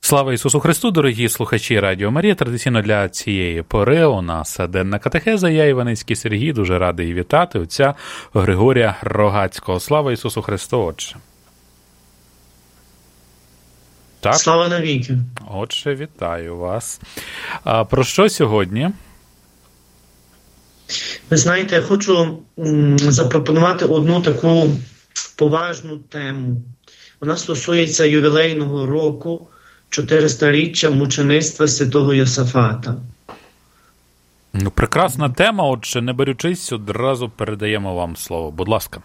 Слава Ісусу Христу, дорогі слухачі Радіо Марія. Традиційно для цієї пори у нас денна катехеза. Я, Іваницький Сергій, дуже радий вітати отця Григорія Рогацького. Слава Ісусу Христу, Отче. Так? Слава навіки. Отче, вітаю вас. Про що сьогодні? Ви знаєте, я хочу запропонувати одну таку поважну тему. Вона стосується ювілейного року 400-річчя мучеництва святого Йосафата. Прекрасна тема, отже, не берючись, одразу передаємо вам слово. Будь ласка.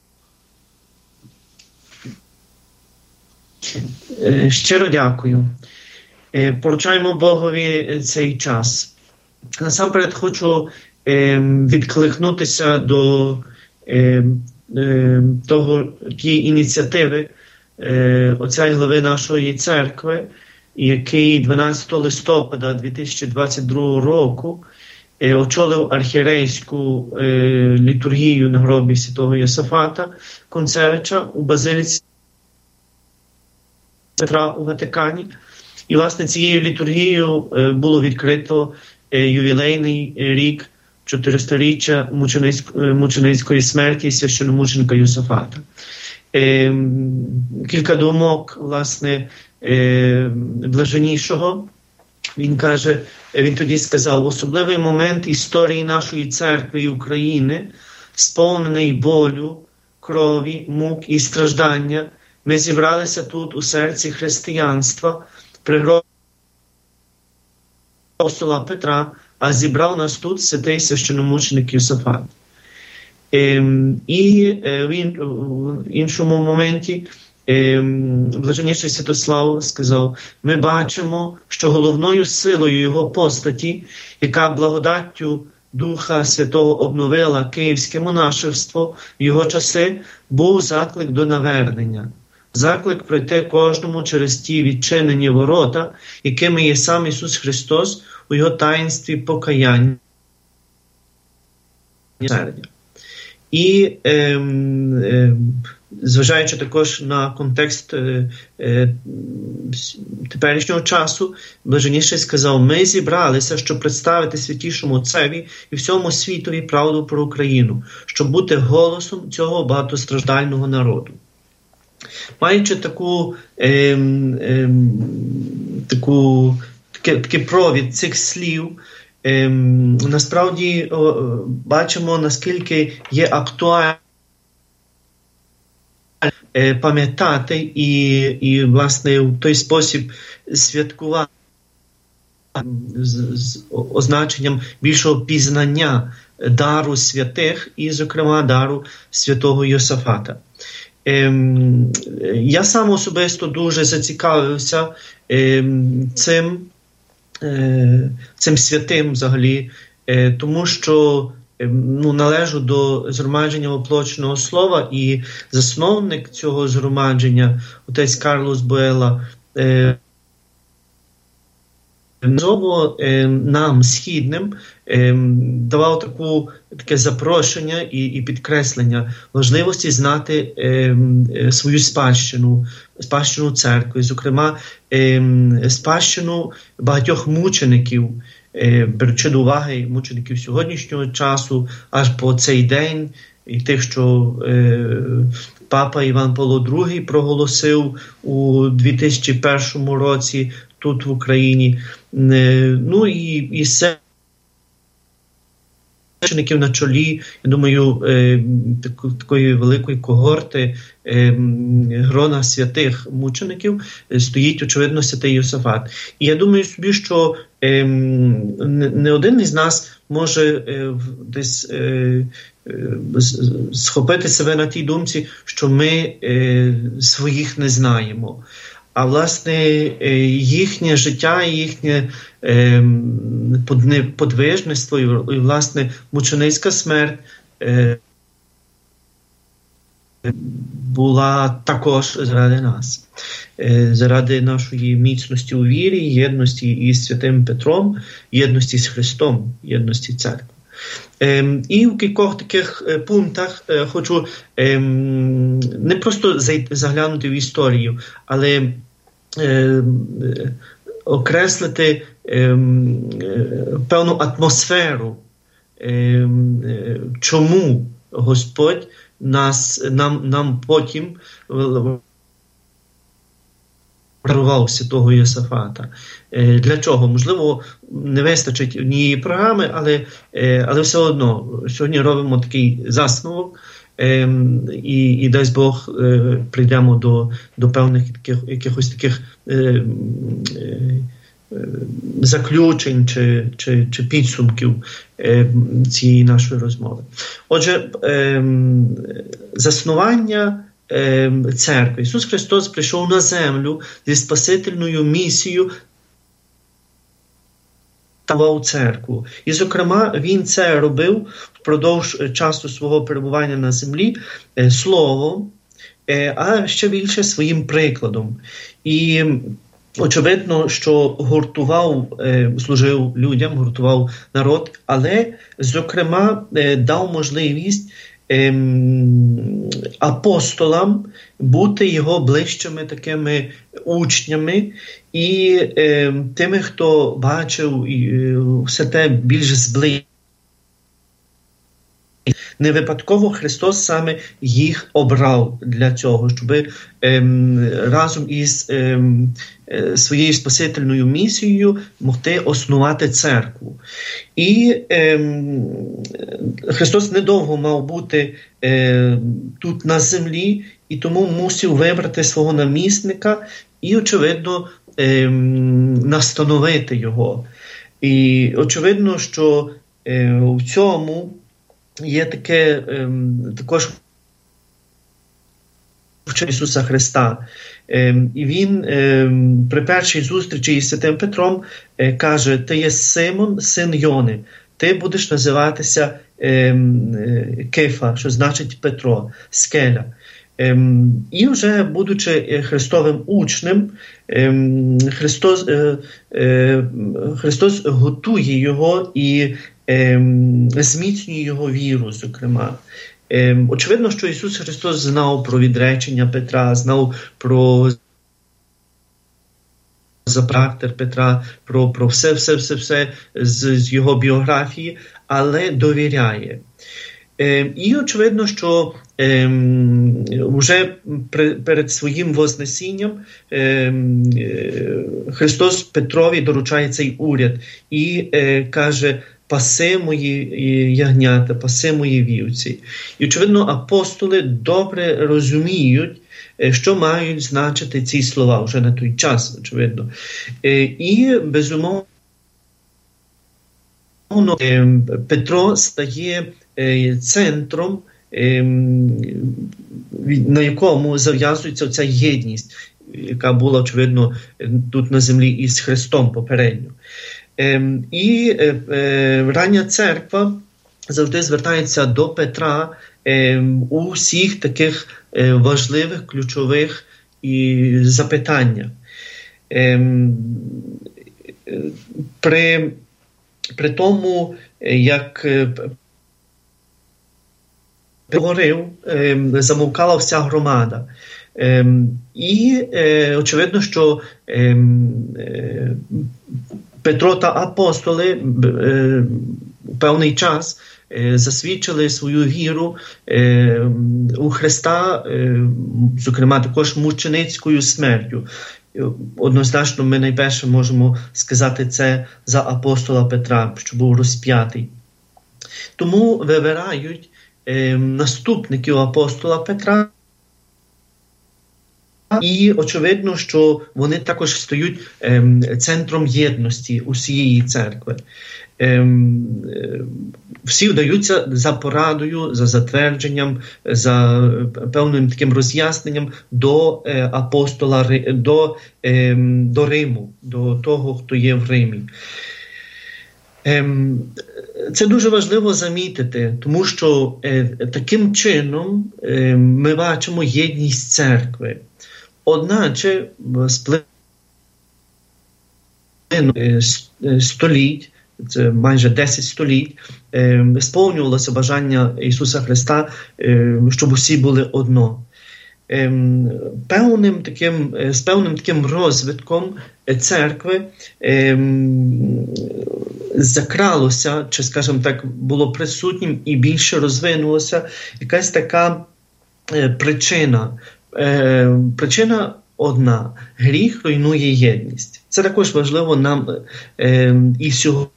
Щиро дякую. Поручаємо Богові цей час. Насамперед хочу відкликнутися до тієї ініціативи отця і глави нашої церкви, який 12 листопада 2022 року очолив архієрейську літургію на гробі святого Йосафата Концевича у базиліці Петра у Ватикані. І, власне, цією літургією було відкрито ювілейний рік 400-річчя мученицької смерті священомученика Йосафата. Кілька думок, власне, блаженнішого. Він тоді сказав: особливий момент історії нашої церкви і України, сповнений болю, крові, мук і страждання. Ми зібралися тут у серці християнства, при гробі апостола Петра, а зібрав нас тут святий священомученик Йосафат. І в іншому моменті блаженніший Святослав сказав: ми бачимо, що головною силою його постаті, яка благодаттю Духа Святого обновила київське монашество в його часи, був заклик до навернення. Заклик пройти кожному через ті відчинені ворота, якими є сам Ісус Христос у його таїнстві покаяння. І зважаючи також на контекст теперішнього часу, блаженніший сказав: ми зібралися, щоб представити Святішому Отцеві і всьому світові правду про Україну, щоб бути голосом цього багатостраждального народу. Маючи такий провід цих слів, насправді бачимо, наскільки є актуально пам'ятати і, власне, в той спосіб святкувати з означенням більшого пізнання дару святих і, зокрема, дару святого Йосафата. Я сам особисто дуже зацікавився цим святим взагалі, тому що належу до згромадження воплоченого слова, і засновник цього згромадження, отець Карлос Буела, нам, східним, давав таке запрошення і підкреслення важливості знати свою спадщину церкви, зокрема спадщину багатьох мучеників, беручи до уваги мучеників сьогоднішнього часу, аж по цей день, і тих, що папа Іван Павло II проголосив у 2001 році тут в Україні. Ну і мучеників на чолі, я думаю, такої великої когорти грона святих мучеників стоїть, очевидно, святий Йосафат. І я думаю собі, що не один із нас може десь схопити себе на тій думці, що ми своїх не знаємо. А, власне, їхнє життя, їхнє подвижництво і, власне, мученицька смерть була також заради нас, заради нашої міцності у вірі, єдності із Святим Петром, єдності з Христом, єдності церкви. І в кількох таких пунктах хочу не просто заглянути в історію, але окреслити певну атмосферу, чому Господь нам потім дарував святого Йосафата. Для чого? Можливо, не вистачить однієї програми, але все одно сьогодні робимо такий засновок, і дасть Бог, прийдемо до певних якихось таких заключень чи підсумків цієї нашої розмови. Отже, заснування церкви. Ісус Христос прийшов на землю зі спасительною місією та церкву. І, зокрема, Він це робив впродовж часу свого перебування на землі словом, а ще більше своїм прикладом. І очевидно, що служив людям, гуртував народ, але, зокрема, дав можливість апостолам бути його ближчими такими учнями і тими, хто бачив все те більш зблизька. Не випадково Христос саме їх обрав для цього, щоб разом із своєю спасительною місією могти основати церкву. І Христос недовго мав бути тут на землі, і тому мусив вибрати свого намісника і, очевидно, настановити його. І очевидно, що в цьому є таке також вчення Ісуса Христа. І Він при першій зустрічі із Святим Петром каже: «Ти є Симон, син Йони, ти будеш називатися Кефа», що значить Петро, скеля. І вже, будучи Христовим учнем, Христос готує його і зміцнює його віру, зокрема. Очевидно, що Ісус Христос знав про відречення Петра, знав про характер Петра, про все з його біографії, але довіряє. І очевидно, що вже перед своїм вознесінням Христос Петрові доручає цей уряд і каже: «Паси мої ягнята, паси мої вівці». І, очевидно, апостоли добре розуміють, що мають значити ці слова вже на той час, очевидно. І, безумовно, Петро стає центром, на якому зав'язується ця єдність, яка була, очевидно, тут на землі із Христом попередньо. І рання церква завжди звертається до Петра у всіх таких важливих, ключових запитаннях. При тому, як говорив, замовкала вся громада. І очевидно, що Петро та апостоли у певний час засвідчили свою віру у Христа, зокрема також мученицькою смертю. Однозначно ми найперше можемо сказати це за апостола Петра, що був розп'ятий. Тому вибирають наступників апостола Петра, і очевидно, що вони також стають центром єдності усієї церкви. Всі вдаються за порадою, за затвердженням, за певним таким роз'ясненням до апостола, до Риму, до того, хто є в Римі. Це дуже важливо замітити, тому що таким чином ми бачимо єдність церкви. Одначе століть, це майже 10 століть, сповнювалося бажання Ісуса Христа, щоб усі були одно. з певним таким розвитком церкви закралося, чи, скажімо так, було присутнім і більше розвинулося якась така причина. Причина одна – гріх руйнує єдність. Це також важливо нам і сьогодні,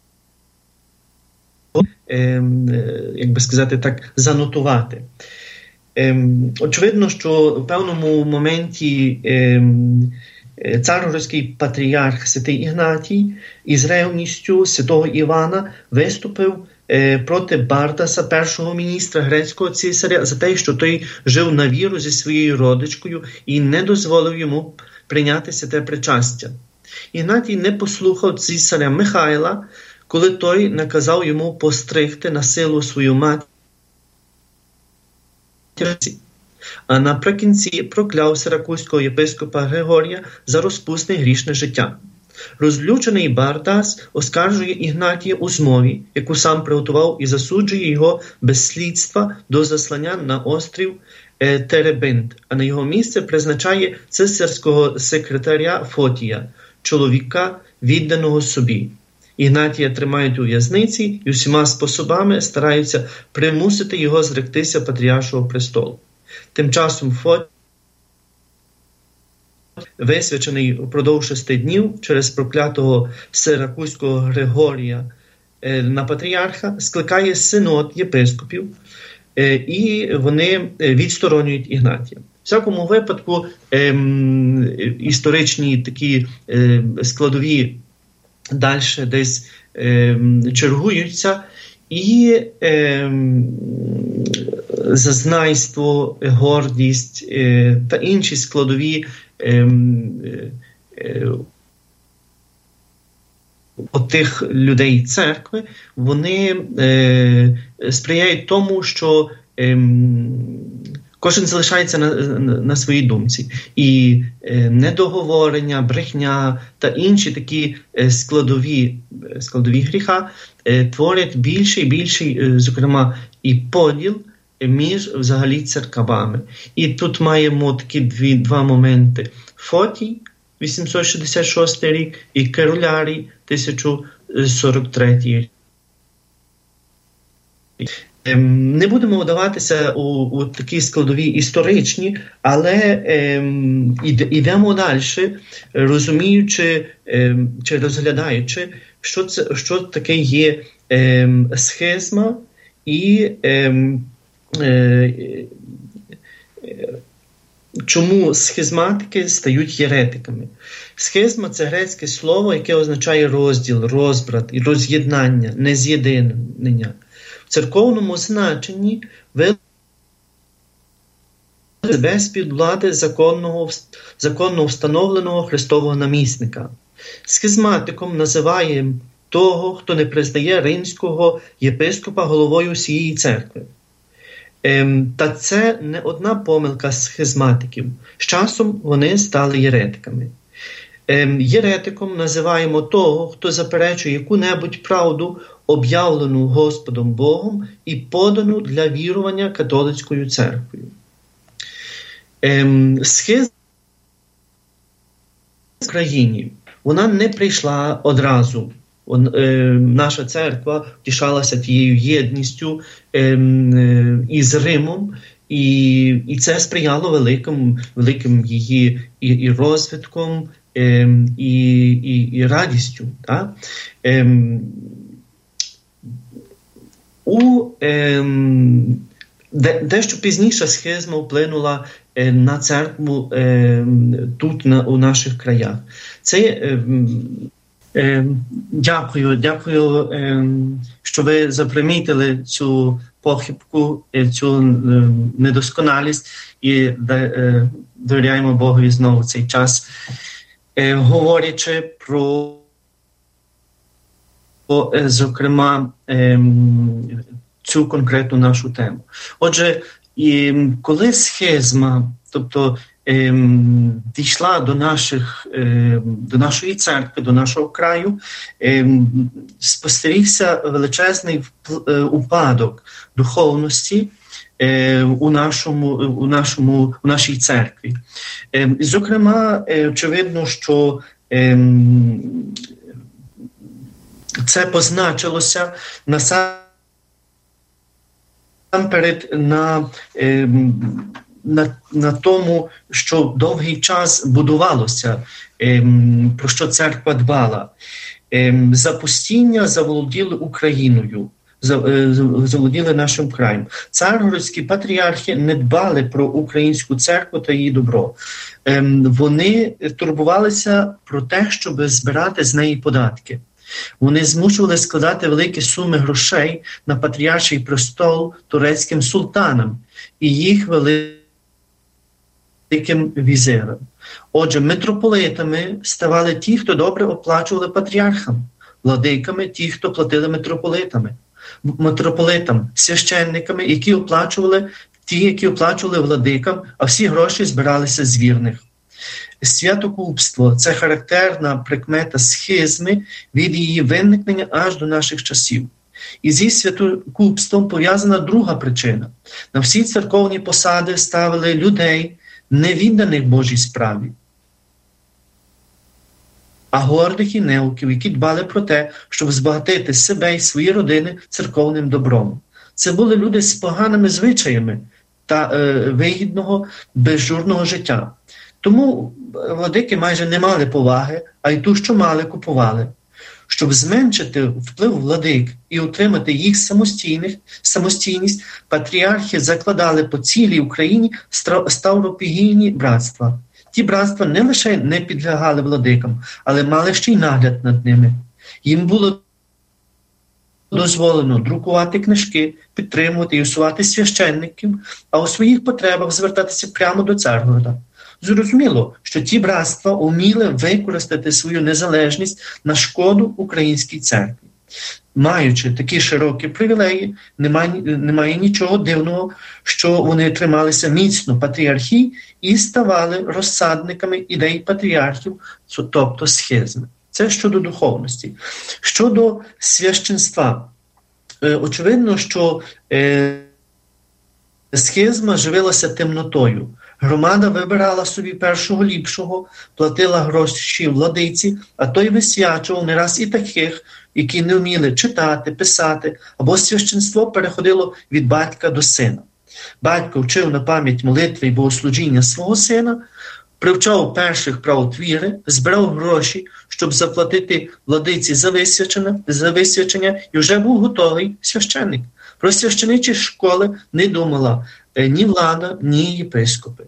як би сказати так, занотувати. Очевидно, що в певному моменті царгородський патріарх святий Ігнатій із ревністю святого Івана виступив проти Бардаса, першого міністра грецького цісаря, за те, що той жив на віру зі своєю родичкою і не дозволив йому прийняти святе причастя. Ігнатій не послухав цісаря Михайла, коли той наказав йому постригти на силу свою матір, а наприкінці прокляв сиракузького єпископа Григорія за розпусне грішне життя. Розлючений Бардас оскаржує Ігнатія у змові, яку сам приготував, і засуджує його без слідства до заслання на острів Теребинт, а на його місце призначає цисарського секретаря Фотія, чоловіка, відданого собі. Ігнатія тримають у в'язниці і усіма способами стараються примусити його зректися патріаршого престолу. Тим часом Фотій, висвячений впродовж 6 днів через проклятого сиракузького Григорія на патріарха, скликає синод єпископів, і вони відсторонюють Ігнатія. В всякому випадку історичні такі складові далі десь чергуються, і зазнайство, гордість та інші складові тих людей церкви, вони сприяють тому, що кожен залишається на своїй думці. І недоговорення, брехня та інші такі складові гріха творять більший і більший, зокрема, і поділ між взагалі церквами. І тут маємо такі два моменти. Фотій, 866 рік, і Керулярій, 1043 рік. Не будемо вдаватися у такі складові історичні, але йдемо далі, розуміючи чи розглядаючи, що таке є схизма і чому схизматики стають єретиками. Схизма – це грецьке слово, яке означає розділ, розбрат, роз'єднання, нез'єднання. В церковному значенні себе з-під влади законно встановленого Христового намісника. Схизматиком називаємо того, хто не признає римського єпископа головою всієї церкви. Та це не одна помилка схизматиків. З часом вони стали єретиками. Єретиком називаємо того, хто заперечує яку-небудь правду, об'явлену Господом Богом і подану для вірування католицькою церквою. Схизма в Україні, вона не прийшла одразу. Наша церква втішалася тією єдністю із Римом, і це сприяло великим її і розвитком, і радістю. Так? Дещо пізніше схизма вплинула на церкву тут, у наших краях. Це Дякую, що ви запримітили цю похибку, цю недосконалість і довіряємо Богові знову цей час, говорячи про, зокрема, цю конкретну нашу тему. Отже, коли схизма, тобто дійшла до нашої церкви, до нашого краю, спостерігся величезний упадок духовності, у нашій церкві. Зокрема, очевидно, що це позначилося насамперед на тому, що довгий час будувалося, про що церква дбала. Запустіння заволоділи Україною, заволоділи нашим краєм. Царгородські патріархи не дбали про українську церкву та її добро. Вони турбувалися про те, щоб збирати з неї податки. Вони змушували складати великі суми грошей на патріарший престол турецьким султанам і їх великим візирам. Отже, митрополитами ставали ті, хто добре оплачували патріархам, владиками ті, хто платили митрополитам, священниками, які оплачували владикам, а всі гроші збиралися з вірних. Святокупство – це характерна прикмета схизми від її виникнення аж до наших часів. І зі святокупством пов'язана друга причина. На всі церковні посади ставили людей, невідданих Божій справі, а гордих і неуків, які дбали про те, щоб збагатити себе і свої родини церковним добром. Це були люди з поганими звичаями та вигідного, безжурного життя. Тому владики майже не мали поваги, а й ту, що мали, купували. Щоб зменшити вплив владик і утримати їх самостійність, патріархи закладали по цілій Україні ставропігійні братства. Ті братства не лише не підлягали владикам, але мали ще й нагляд над ними. Їм було дозволено друкувати книжки, підтримувати і усувати священників, а у своїх потребах звертатися прямо до Царгорода. Зрозуміло, що ті братства уміли використати свою незалежність на шкоду українській церкві. Маючи такі широкі привілеї, немає нічого дивного, що вони трималися міцно патріархії і ставали розсадниками ідей патріархів, тобто схизми. Це щодо духовності. Щодо священства. Очевидно, що схизма живилася темнотою. Громада вибирала собі першого ліпшого, платила гроші владиці, а той висвячував не раз і таких, які не вміли читати, писати, або священство переходило від батька до сина. Батько вчив на пам'ять молитви і богослужіння свого сина, привчав перших правил віри, збирав гроші, щоб заплатити владиці за висвячення, і вже був готовий священник. Про священичі школи не думала ні влада, ні єпископи.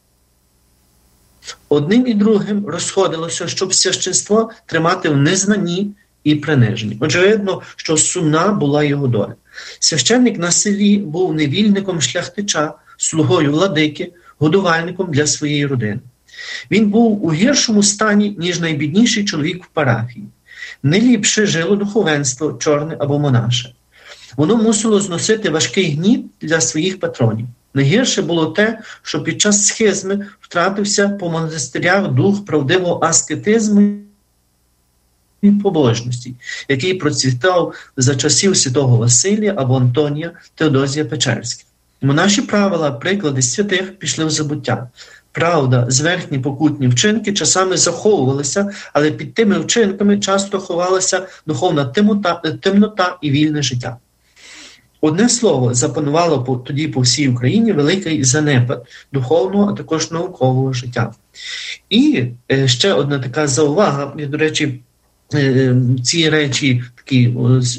Одним і другим розходилося, щоб священство тримати в незнанні і приниженні. Очевидно, що сумна була його доля. Священник на селі був невільником шляхтича, слугою владики, годувальником для своєї родини. Він був у гіршому стані, ніж найбідніший чоловік в парафії. Не ліпше жило духовенство, чорне або монаше. Воно мусило зносити важкий гніт для своїх патронів. Найгірше було те, що під час схизми втратився по монастирях дух правдивого аскетизму і побожності, який процвітав за часів святого Василія або Антонія Теодозія Печерських. Монаші правила, приклади святих пішли в забуття. Правда, зверхні покутні вчинки часами заховувалися, але під тими вчинками часто ховалася духовна темнота і вільне життя. Одне слово, запанувало тоді по всій Україні великий занепад духовного, а також наукового життя. І ще одна така заувага, до речі, ці речі такі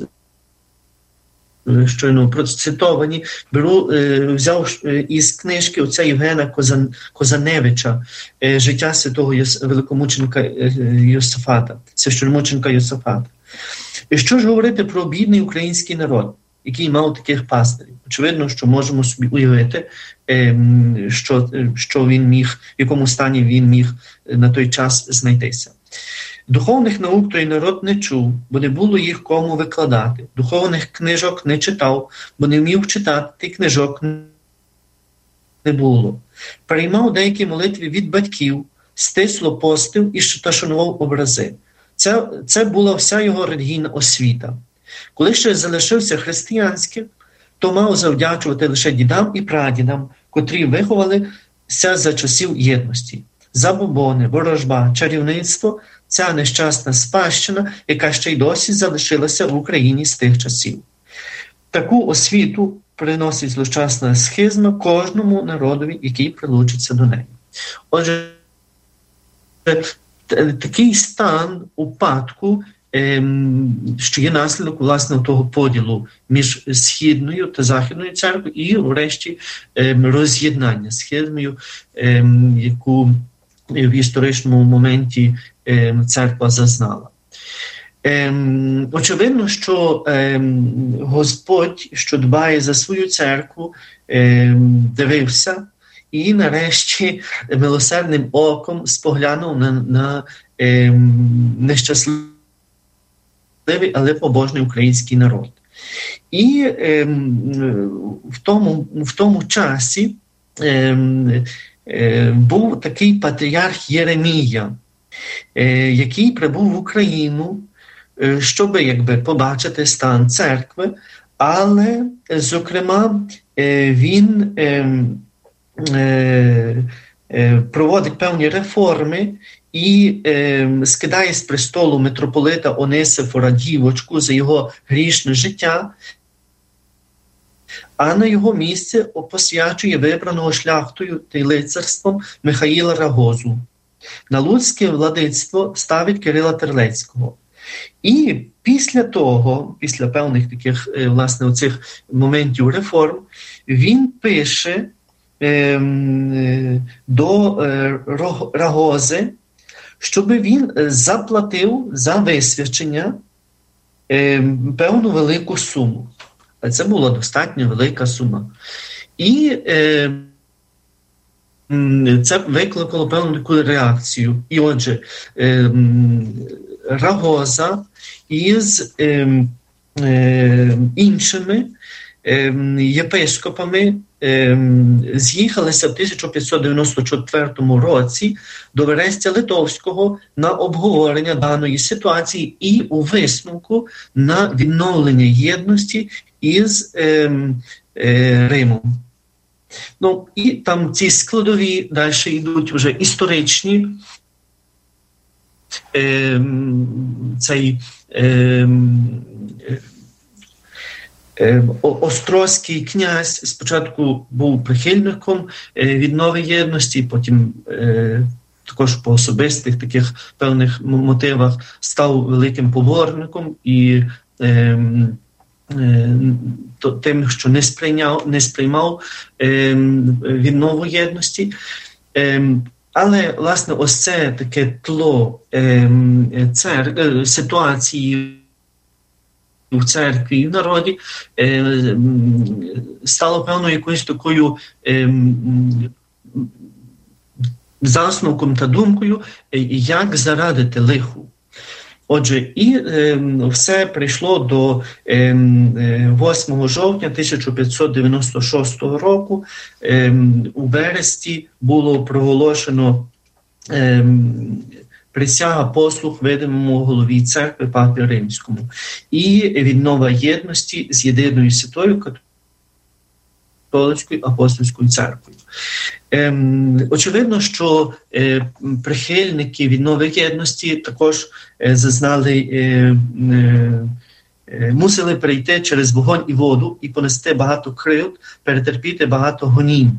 щойно процитовані, взяв із книжки отця Євгена Козаневича «Життя святого великомученика Йосафата», священомученика Йосафата. І що ж говорити про бідний український народ, який мав таких пастирів? Очевидно, що можемо собі уявити, що він міг, в якому стані він міг на той час знайтися. Духовних наук той народ не чув, бо не було їх кому викладати. Духовних книжок не читав, бо не вмів читати, книжок не було. Переймав деякі молитви від батьків, стисло постив та шанував образи. Це була вся його релігійна освіта. Коли ще залишився християнським, то мав завдячувати лише дідам і прадідам, котрі виховалися за часів єдності. Забобони, ворожба, чарівництво – ця нещасна спадщина, яка ще й досі залишилася в Україні з тих часів. Таку освіту приносить злощасна схизма кожному народові, який прилучиться до неї. Отже, такий стан упадку, що є наслідок, власне, того поділу між Східною та Західною церквою і, врешті, роз'єднання з Східною, яку в історичному моменті церква зазнала. Очевидно, що Господь, що дбає за свою церкву, дивився і нарешті милосердним оком споглянув на нещасливий, але побожний український народ. І в тому часі був такий патріарх Єремія, який прибув в Україну, щоб побачити стан церкви, але, зокрема, він проводить певні реформи і скидає з престолу митрополита Онисифора дівочку за його грішне життя, а на його місце посвячує вибраного шляхтою та й лицарством Михаїла Рагозу. На луцьке владицтво ставить Кирила Терлецького. І після того, після певних таких, власне, оцих моментів реформ, він пише до Рагози, щоб він заплатив за висвячення певну велику суму. А це була достатньо велика сума. І це викликало певну таку реакцію. І отже, Рагоза із іншими єпископами з'їхалися в 1594 році до Верестя Литовського на обговорення даної ситуації і у висновку на відновлення єдності із Римом. Ну, і там ці складові далі йдуть вже історичні. Цей острозький князь спочатку був прихильником віднови єдності, потім також по особистих таких певних мотивах став великим поборником і тим, що не сприймав віднову єдності. Але, власне, ось це таке тло ситуації в церкві і в народі стало певною якоюсь такою засновком та думкою, як зарадити лиху. Отже, і все прийшло до 8 жовтня 1596 року. У Бересті було проголошено присяга послуг видимому голові церкви Папі Римському і віднова єдності з єдиною святою католицькою апостольською церквою. Очевидно, що прихильники віднови єдності також мусили перейти через вогонь і воду і понести багато кривд, перетерпіти багато гонінь.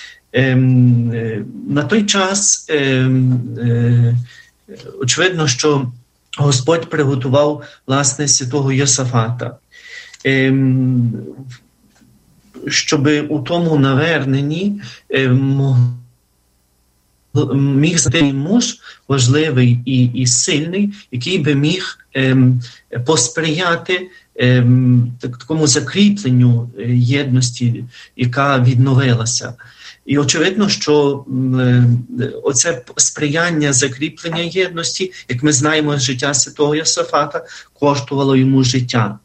На той час очевидно, що Господь приготував, власне, святого Йосафата, щоб у тому наверненні міг стати муж важливий і сильний, який би міг посприяти такому закріпленню єдності, яка відновилася. І очевидно, що оце сприяння закріплення єдності, як ми знаємо з життя святого Йосафата, коштувало йому життя.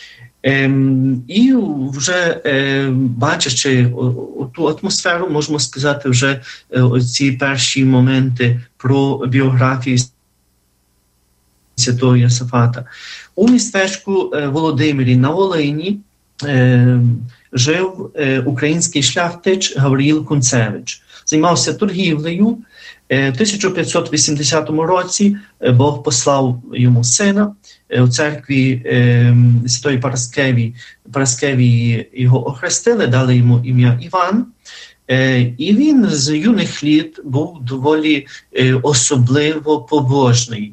І вже бачачи ту атмосферу, можемо сказати вже ці перші моменти про біографію святого Йосафата. У містечку Володимирі на Волині жив український шляхтич Гавриїл Кунцевич. Займався торгівлею. В 1580 році Бог послав йому сина. У церкві Святої Параскевії його охрестили, дали йому ім'я Іван. І він з юних літ був доволі особливо побожний.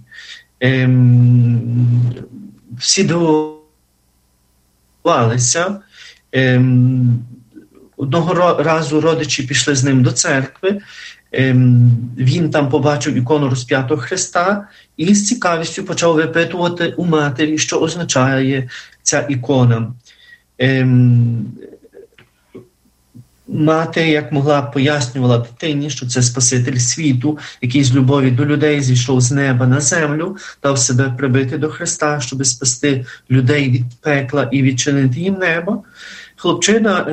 Всі дивувалися. Одного разу родичі пішли з ним до церкви. Він там побачив ікону розп'ятого Христа і з цікавістю почав випитувати у матері, що означає ця ікона. Мати, як могла, пояснювала дитині, що це Спаситель світу, який з любові до людей зійшов з неба на землю, дав себе прибити до Христа, щоб спасти людей від пекла і відчинити їм небо. Хлопчина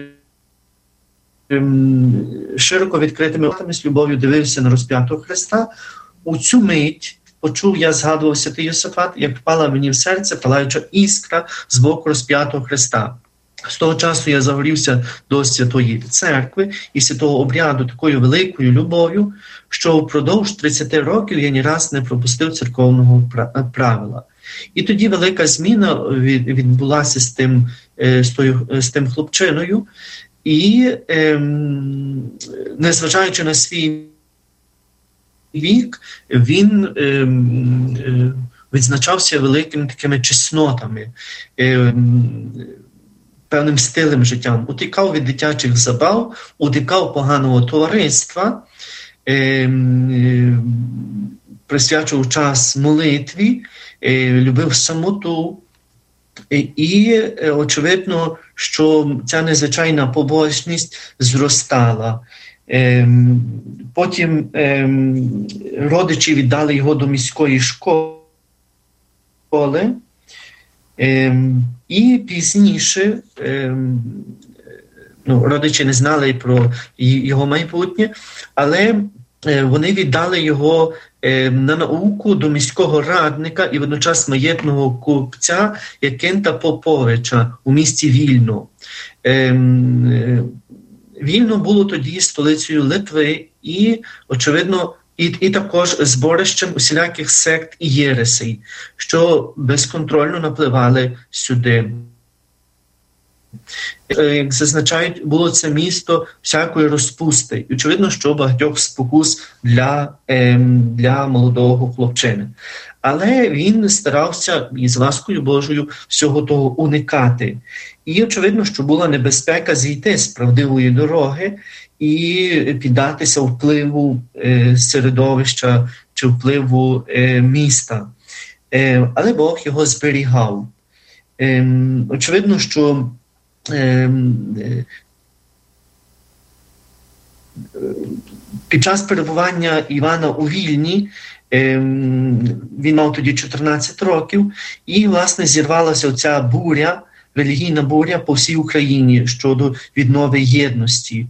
широко відкритими очима з любов'ю дивився на розп'ятого Христа. У цю мить почув, я згадував святий Йосафат, як впала мені в серце палаюча іскра з боку розп'ятого Христа. З того часу я загорівся до Святої Церкви і святого обряду такою великою любов'ю, що впродовж 30 років я ні раз не пропустив церковного правила. І тоді велика зміна відбулася з тим хлопчиною, і незважаючи на свій вік, він відзначався великими такими чеснотами, певним стилем життя. Утікав від дитячих забав, утікав поганого товариства, присвячував час молитві, любив самоту. І очевидно, що ця незвичайна побожність зростала. Потім родичі віддали його до міської школи, і пізніше родичі не знали про його майбутнє, але вони віддали його на науку до міського радника і водночас маєтного купця Якинта Поповича у місті Вільно. Вільно було тоді столицею Литви і, очевидно, і також зборищем усіляких сект і єресей, що безконтрольно напливали сюди. Як зазначають, було це місто всякої розпусти. І очевидно, що багатьох спокус для молодого хлопчини. Але він старався із ласкою Божою всього того уникати. І очевидно, що була небезпека зійти з правдивої дороги і піддатися впливу середовища чи впливу міста. Але Бог його зберігав. Очевидно, що під час перебування Івана у Вільні, він мав тоді 14 років, і, власне, зірвалася оця буря, релігійна буря по всій Україні щодо віднови єдності,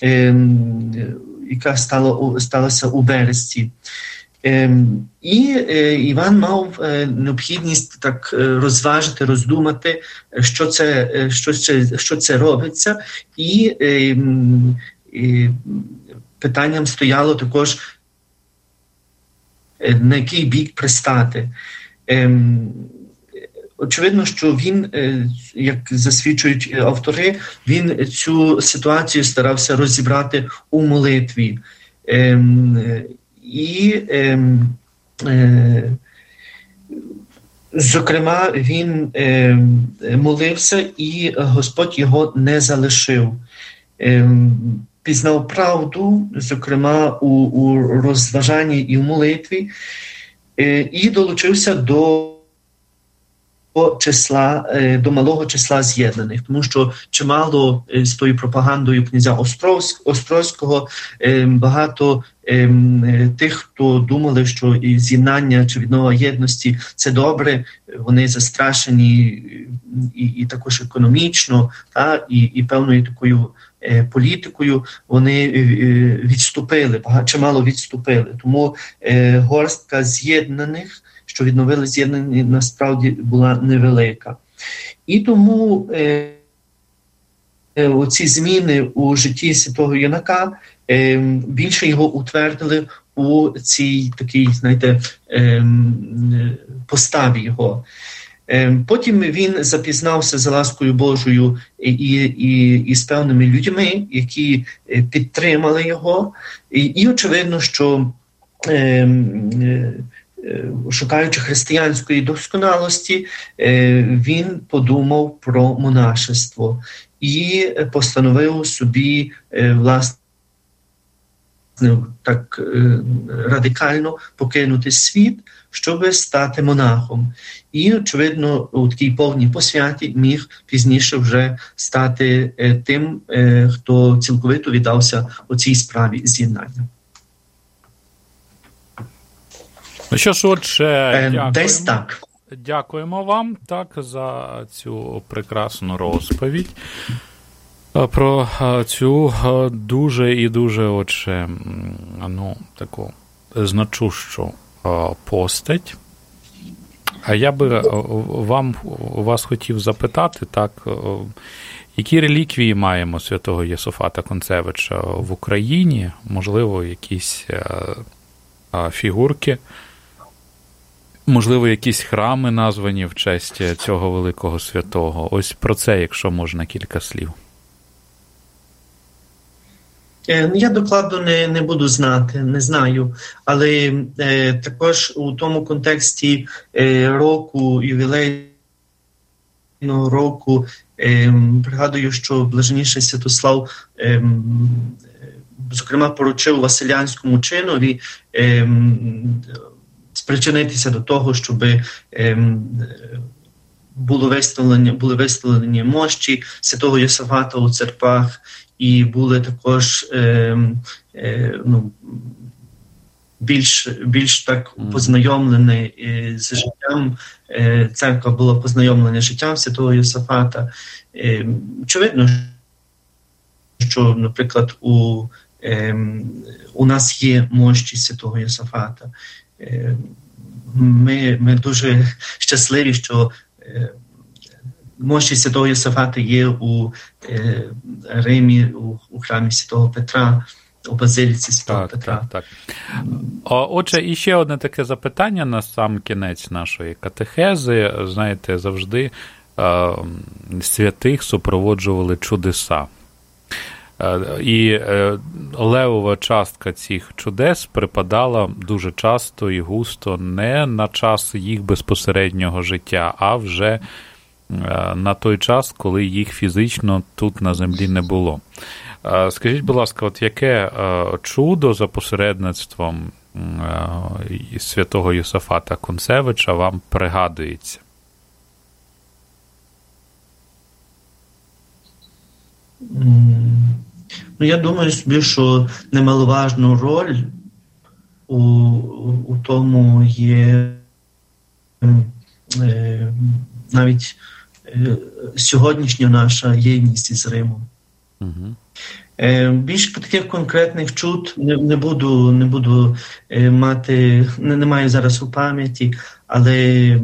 яка сталася у березці. І Іван мав необхідність так розважити, роздумати, що це робиться, і питанням стояло також, на який бік пристати. Очевидно, що він, як засвідчують автори, він цю ситуацію старався розібрати у молитві. І, зокрема, він молився, і Господь його не залишив. Пізнав правду, зокрема, у розважанні і в молитві, і долучився до малого числа з'єднаних, тому що чимало з тою пропагандою князя Острозького багато тих, хто думали, що з'єднання чи віднова єдності – це добре, вони застрашені і також економічно, і певною такою політикою, вони відступили, чимало відступили. Тому горстка з'єднаних, що відновили з'єднання, насправді була невелика. І тому оці зміни у житті святого юнака більше його утвердили у цій такій, знаєте, поставі його. Потім він запізнався за ласкою Божою і з певними людьми, які підтримали його. І очевидно, що шукаючи християнської досконалості, він подумав про монашество і постановив собі, власне, так радикально покинути світ, щоб стати монахом. І, очевидно, у такій повній посвяті міг пізніше вже стати тим, хто цілковито віддався у цій справі з'єднання. Ну що ж, отже, десь так. Дякуємо вам так за цю прекрасну розповідь про цю дуже і дуже, отже, таку значущу постать. А я би вас хотів запитати, так, які реліквії маємо святого Йосафата Концевича в Україні? Можливо, якісь фігурки, можливо, якісь храми названі в честь цього великого святого. Ось про це, якщо можна, кілька слів. Я докладно не буду знати, не знаю, але також у тому контексті року, ювілейного року, пригадую, що Блаженніший Святослав, зокрема, поручив Василянському чинові спричинитися до того, щоб були виставлені мощі святого Йосафата у церквах, і були також більш так познайомлені з життям. Церква була познайомлена з життям святого Йосафата. Очевидно, що, наприклад, у нас є мощі святого Йосафата. Ми дуже щасливі, що мощі святого Йосафата є у Римі, у храмі святого Петра, у базиліці святого Петра. Так. Отже, і ще одне таке запитання на сам кінець нашої катехези. Знаєте, завжди святих супроводжували чудеса. І левова частка цих чудес припадала дуже часто і густо не на час їх безпосереднього життя, а вже на той час, коли їх фізично тут на землі не було. Скажіть, будь ласка, от яке чудо за посередництвом святого Йосафата Концевича вам пригадується? Я думаю собі, що немаловажну роль у тому є навіть сьогоднішня наша єдність із Римом. Більш таких конкретних чуд не буду мати, не маю зараз у пам'яті, але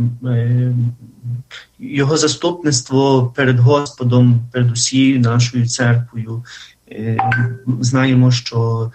його заступництво перед Господом, перед усією нашою церквою. Знаємо, що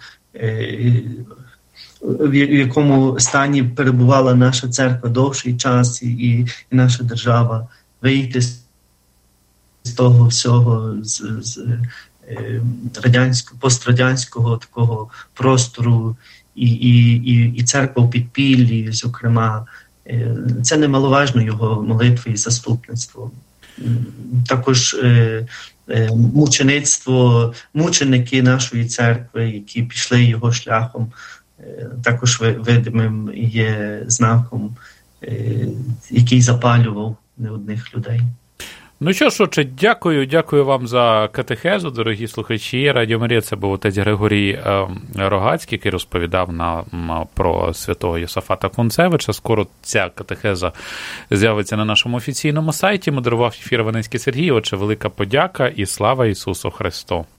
в якому стані перебувала наша церква довший час і наша держава, вийти з того всього, з пострадянського такого простору і церква в підпіллі, зокрема. Це немаловажно його молитви і заступництво. Також мучеництво, мученики нашої церкви, які пішли його шляхом, також видимим є знаком, який запалював не одних людей. Ну що ж, отже, дякую вам за катехезу, дорогі слухачі. Радіо Марія, це був отець Григорій Рогацький, який розповідав нам про святого Йосафата Концевича. Скоро ця катехеза з'явиться на нашому офіційному сайті. Модерував ефір Іваницький Сергій. Отже, велика подяка і слава Ісусу Христу.